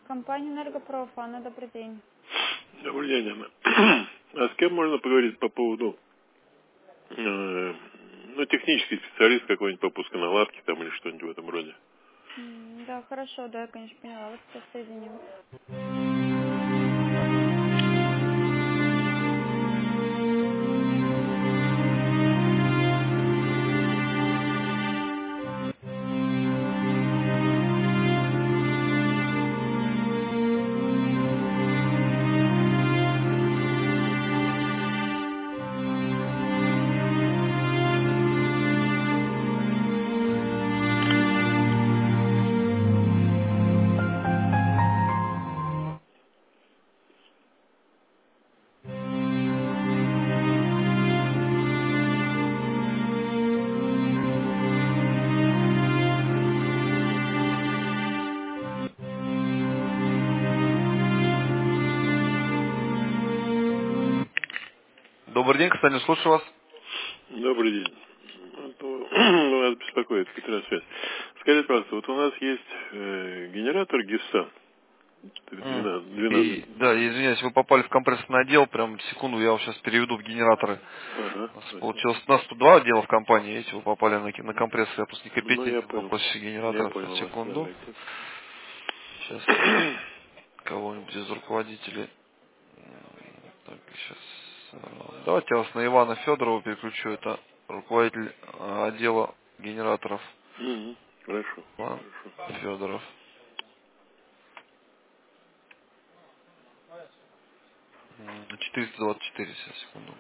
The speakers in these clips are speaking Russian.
Компания «Энергопрофана», добрый день. Добрый день, Анна. А с кем можно поговорить по поводу, технический специалист какой-нибудь по пусконаладке там или что-нибудь в этом роде? Да, хорошо, да, я, конечно, поняла. Вас сейчас соединим. Добрый день, Константин, слушаю вас. Добрый день. Вас беспокоит Петросвязь. Скажите, пожалуйста, вот у нас есть генератор ГИСа 12. Да, извиняюсь, вы попали в компрессорный отдел, прям секунду, я вас сейчас переведу в генераторы. Ага, спасибо. У нас тут два отдела в компании, эти вы попали на компрессор, я просто не Ну, я компетентен в понял. вопросе Я генераторов. понял вас, Секунду. давайте. Сейчас кого-нибудь из руководителей. Так, сейчас. Давайте я вас на Ивана Федорова переключу, это руководитель отдела генераторов. Хорошо, Иван хорошо. Федоров. 424, сейчас, секунду.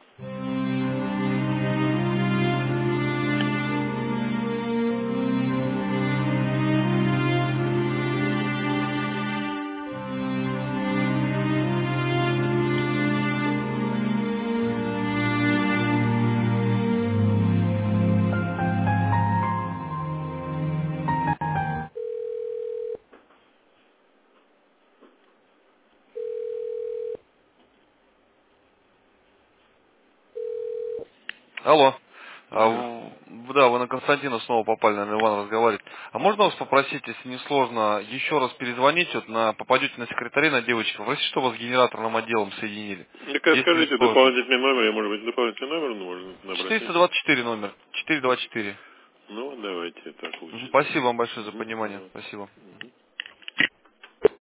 Алло. Да. Да, вы на Константина снова попали, наверное, Иван разговаривает. А можно вас попросить, если не сложно, еще раз перезвонить, попадете на секретаря, на девочку, попросите, чтобы вас с генераторным отделом соединили. Так Если не скажите сложно. дополнительный номер, может быть, дополнительный номер можно набрать, нет? 424 номер. 424. Ну, давайте так лучше Спасибо сделаем. вам большое за понимание. Ага. Спасибо. Мгм.